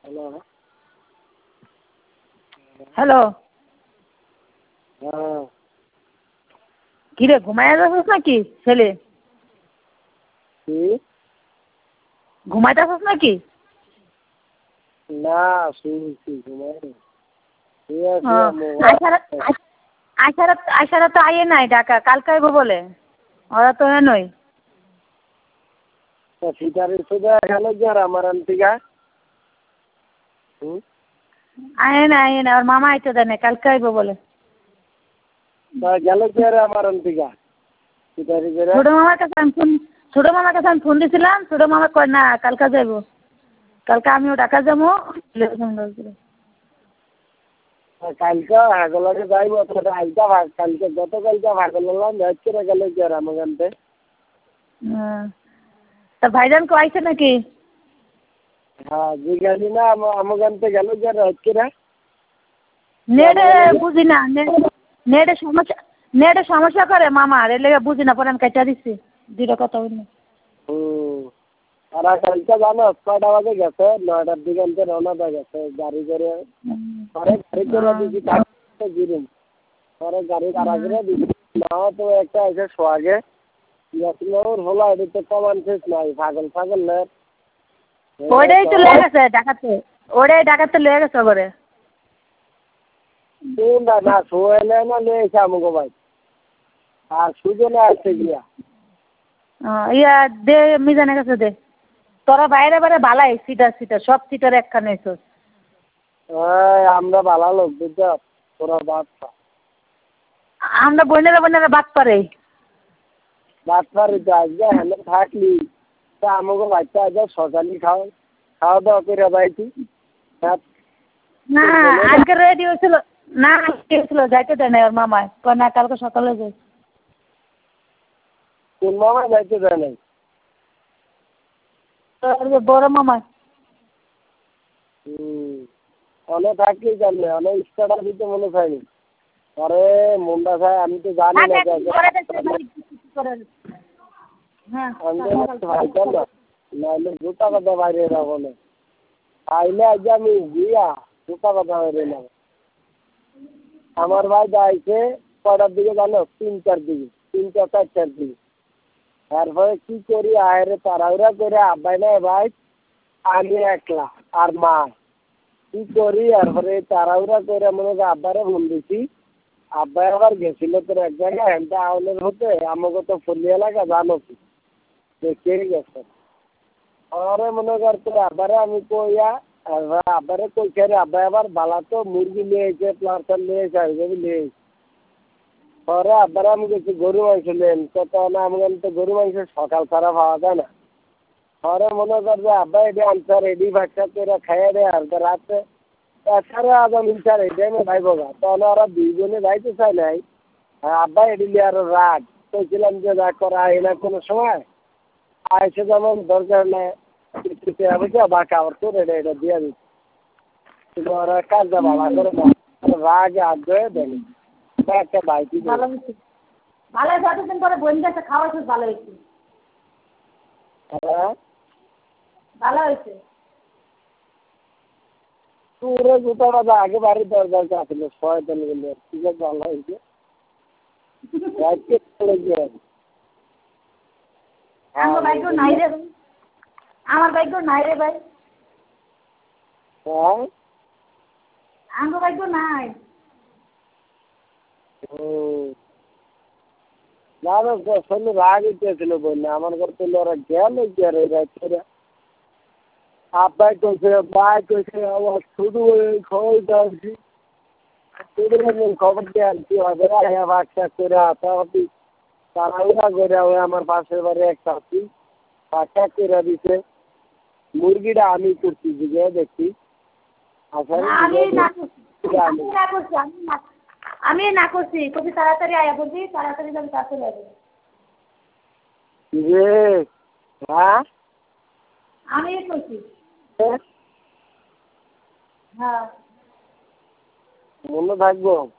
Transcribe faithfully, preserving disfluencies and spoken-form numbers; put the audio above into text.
hello hello হ্যাঁ কিরে ঘুমাইয়া যাচ্ছিস নাকি ছেলে কি ঘুমাইতেছিস নাকি না শুনছি ঘুমাই আইসারা আইসারা তো আইয়ে নাই ঢাকা কালকে আইব বলে ওরা তো নই সিটারে শুধু গেল যে আর আমার আন্টিকা হুম আয়ে না আয়ে না ওর মামা আইতে দেয় না কালকে আইব বলে গেল কি আর আমার আন্টিকা সিটারি করে ছোট মামার কাছে আমি ফোন ছোট মামার কাছে আমি ফোন দিছিলাম ছোট মামা কয় না কালকে যাইব কালকে আমিও ঢাকা যাবো কালকে হাগলাকে যাইব তোরা আইতা ভাগ কালকে গতকালকে ভাগলাম ম্যাচ করে গেল কি আর আমার আনতে তা ভাইজান কো আইছে নাকি হ্যাঁ জিজ্ঞাসি না আমার আনতে গেল কি আর হচ্ছে না নেটে বুঝি না নেটে সমস্যা নেটে সমস্যা করে মামা এর লেগে বুঝি না পরে আমি কেটে দিচ্ছি দুটো কথা বলি হুম আর কালকে জানো কয়টা বাজে গেছে নয়টার দিকে আনতে রওনা দিয়ে গেছে গাড়ি করে পরে গাড়ি করে দিয়েছি গিরুম পরে গাড়ি তারা করে দিয়েছি নাও তো একটা এসে সোয়াগে ওর হলো এটা তো কমান শেষ নাই পাগল পাগল না ওইটাই তো লেগে গেছে ঢাকাতে ওটাই ঢাকাতে লেগে গেছে করে না না শোয়েলে না লেগেছে আমাকে ভাই আর সুজনে আসছে গিয়া ইয়া দে মিজানের কাছে দে তোরা বাইরে বাইরে ভালাই সিটার সিটার সব সিটার একখানে এসো আমরা ভালো লোক বুঝছ তোরা বাদ আমরা বোনেরা বোনেরা বাদ পারে বাদ পারে তো আজকে হ্যাঁ থাকলি তা আমাকে বাচ্চা আজ সকালে খাও খাওয়া দাওয়া করে যাইছি না আজকে রেডি হয়েছিল না হয়েছিল যাইতে দেয় না ওর মামায় কয় না কালকে সকালে যাই কোন মামায় যাইতে দেয় নাই বড় মামায় হুম অনেক থাকলেই জানলে অনেক স্টার্টার দিতে মনে চাইনি আরে মুন্ডা খায় আমি তো জানি না ভাইতাম না নাহলে জুতা কথা বাইরে যাবো না আইলে আজ আমি গিয়া জুতা কথা বাইরে নেব আমার ভাই যাইছে কটার দিকে জানো তিনটার দিকে তিনটা চারটার দিকে তারপরে কি করি আয়রে তাড়াহুড়া করে আব্বাই না ভাই আমি একলা আর মা কি করি তারপরে তাড়াহুড়া করে মনে হয় আব্বারে ফোন দিছি আব্বাই আবার গেছিল তোর এক জায়গায় হ্যান্টা আউলের হতে আমাকে তো ফুলি এলাকা জানো কি দেখেই গেছে আরে মনে কর তোর আব্বারে আমি কইয়া আব্বারে কইছে রে আব্বাই আবার বালা তো মুরগি নিয়ে এসে প্লাস্টার নিয়ে এসে আসবে নিয়ে পরে আব্বারে আমি গেছি গরু মাংস নেন কত না আমি তো গরু মাংস সকাল ছাড়া পাওয়া যায় না পরে মনে কর যে আব্বা এটি আনছে রেডি ভাতটা করে খাইয়ে দেয় আর রাতে এছাড়া আজ আমি স্যার এটাই আমি ভাইব গা তাহলে ওরা দুইজনে যাইতে চাই নাই আব্বা এটি নিয়ে আরো রাগ কইছিলাম যে রাগ করা হয় না কোনো সময় আইসে যেমন দরকার নেই বুঝছে বা খাবার তো এটা এটা দিয়ে দিচ্ছি ওরা কাজটা ভালো করে রাগে আগ্রহে দেয়নি একটা বাইকই ভালো হয়েছে ভালো হয়েছে অতদিন পরে বোন গেছে খাওয়া খুব ভালো হয়েছে হ্যাঁ ভালো হয়েছে পুরো জুতাটা আগে বাড়ির দরকার ছিল শয়তান গুলো ঠিক আছে ভালো হয়েছে আমার ভাগ্য নাই রে আমার ভাগ্য নাই রে ভাই হ্যাঁ আমার ভাগ্য নাই না না শরীরে রাগ উঠেছিল বই না আমার ঘর থেকে ওরা গেল গিয়ে রাত্রে আব্বাই কইছে ভাই কইছে আমার শুধু খবর আনছি খবর দিয়ে আনছি হবে হ্যাঁ বাচ্চা করে হাতাহাতি তাড়াহুড়া করে ওই আমার পাশের বাড়ি এক চাষি বাচ্চা করে দিছে মুরগিটা আমি করছি দিকে দেখছি আমি না করছি কবি তাড়াতাড়ি আয়া বলছি তাড়াতাড়ি যাবি কাছে যাবে হ্যাঁ আমি করছি হ্যাঁ মনে থাকবো